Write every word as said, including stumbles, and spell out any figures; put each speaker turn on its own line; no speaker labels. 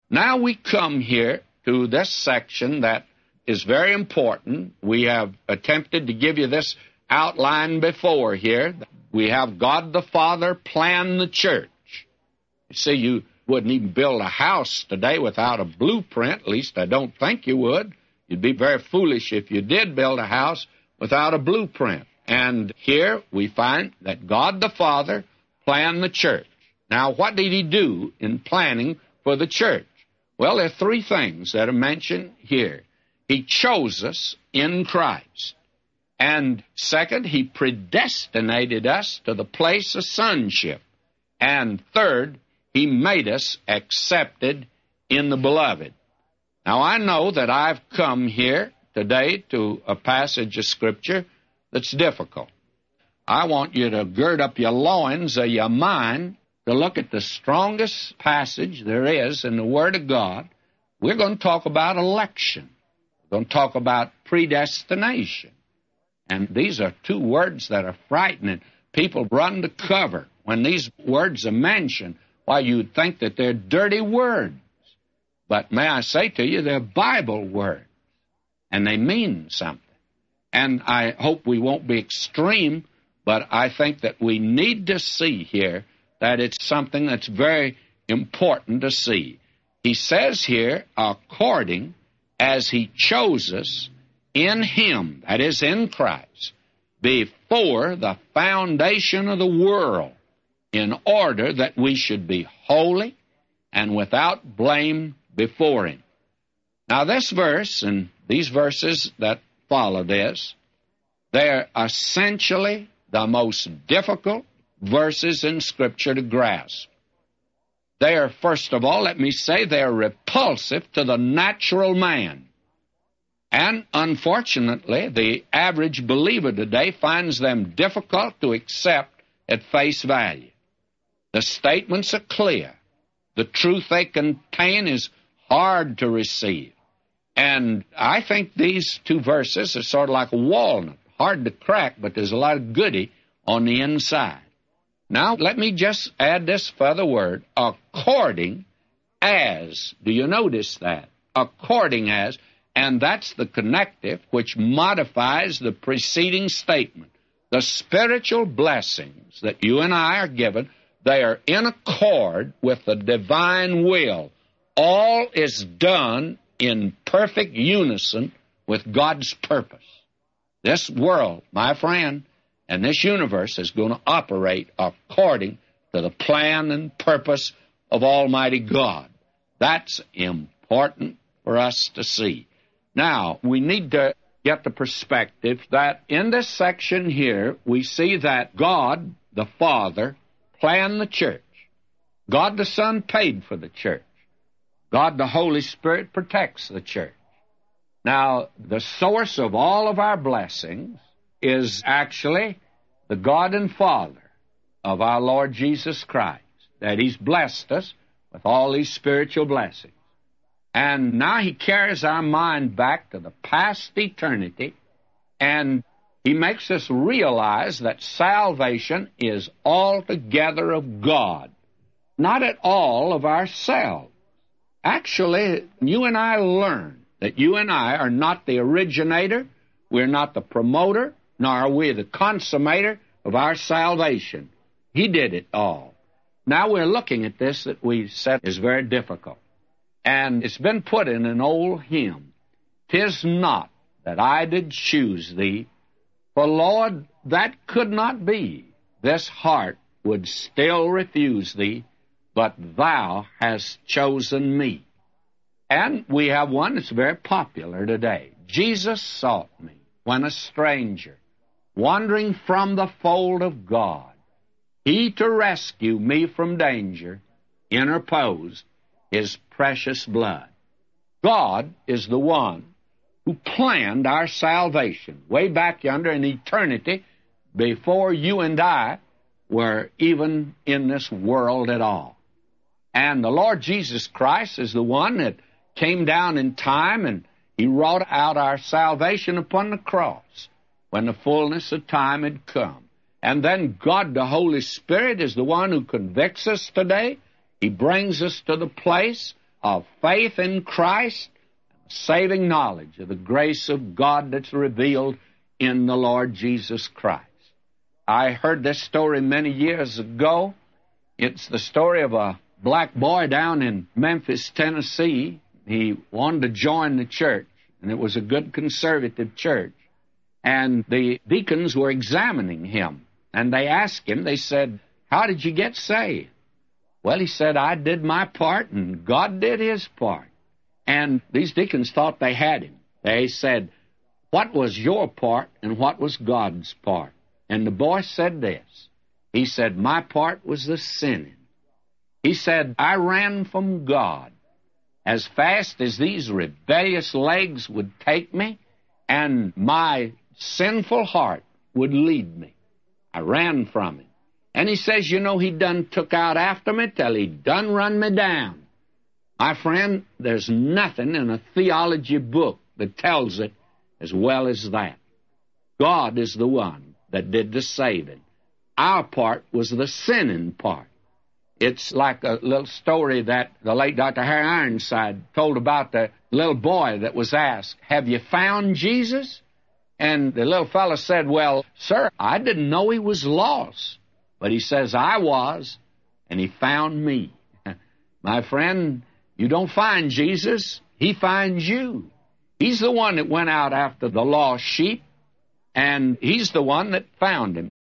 Now we come here to this section that is very important. We have attempted to give you this outline before here. We have God the Father plan the church. You see, you wouldn't even build a house today without a blueprint. At least I don't think you would. You'd be very foolish if you did build a house without a blueprint. And here we find that God the Father planned the church. Now, what did he do in planning for the church? Well, there are three things that are mentioned here. He chose us in Christ. And second, he predestinated us to the place of sonship. And third, he made us accepted in the beloved. Now, I know that I've come here today to a passage of Scripture that's difficult. I want you to gird up your loins of your mind to look at the strongest passage there is in the Word of God. We're going to talk about election. We're going to talk about predestination. And these are two words that are frightening. People run to cover when these words are mentioned. Why, you'd think that they're dirty words. But may I say to you, they're Bible words, and they mean something. And I hope we won't be extreme, but I think that we need to see here that it's something that's very important to see. He says here, according as he chose us in him, that is in Christ, before the foundation of the world, in order that we should be holy and without blame before him. Now, this verse and these verses that follow this, they're essentially the most difficult verses in Scripture to grasp. They are, first of all, let me say, they're repulsive to the natural man. And unfortunately, the average believer today finds them difficult to accept at face value. The statements are clear. The truth they contain is hard to receive. And I think these two verses are sort of like a walnut, hard to crack, but there's a lot of goody on the inside. Now, let me just add this further word, according as. Do you notice that? According as, and that's the connective which modifies the preceding statement. The spiritual blessings that you and I are given, they are in accord with the divine will. All is done in perfect unison with God's purpose. This world, my friend, and this universe is going to operate according to the plan and purpose of Almighty God. That's important for us to see. Now, we need to get the perspective that in this section here, we see that God, the Father, planned the church. God, the Son, paid for the church. God, the Holy Spirit, protects the church. Now, the source of all of our blessings is actually the God and Father of our Lord Jesus Christ, that He's blessed us with all these spiritual blessings. And now He carries our mind back to the past eternity, and He makes us realize that salvation is altogether of God, not at all of ourselves. Actually, you and I learn that you and I are not the originator, we're not the promoter, nor are we the consummator of our salvation. He did it all. Now we're looking at this that we said is very difficult. And it's been put in an old hymn, "'Tis not that I did choose thee, for, Lord, that could not be. This heart would still refuse thee, but thou hast chosen me." And we have one that's very popular today. "Jesus sought me when a stranger, wandering from the fold of God. He to rescue me from danger interposed His precious blood." God is the one who planned our salvation way back yonder in eternity before you and I were even in this world at all. And the Lord Jesus Christ is the one that came down in time, and He wrought out our salvation upon the cross when the fullness of time had come. And then God, the Holy Spirit, is the one who convicts us today. He brings us to the place of faith in Christ, saving knowledge of the grace of God that's revealed in the Lord Jesus Christ. I heard this story many years ago. It's the story of a black boy down in Memphis, Tennessee. He wanted to join the church, and it was a good conservative church. And the deacons were examining him, and they asked him, they said, "How did you get saved?" Well, he said, "I did my part, and God did his part." And these deacons thought they had him. They said, "What was your part, and what was God's part?" And the boy said this. He said, "My part was the sinning." He said, "I ran from God as fast as these rebellious legs would take me, and my sinful heart would lead me. I ran from him." And he says, you know, he done took out after me till he done run me down. My friend, there's nothing in a theology book that tells it as well as that. God is the one that did the saving. Our part was the sinning part. It's like a little story that the late Doctor Harry Ironside told about the little boy that was asked, "Have you found Jesus?" And the little fellow said, "Well, sir, I didn't know he was lost. But he says, I was, and he found me." My friend, you don't find Jesus, he finds you. He's the one that went out after the lost sheep, and he's the one that found him.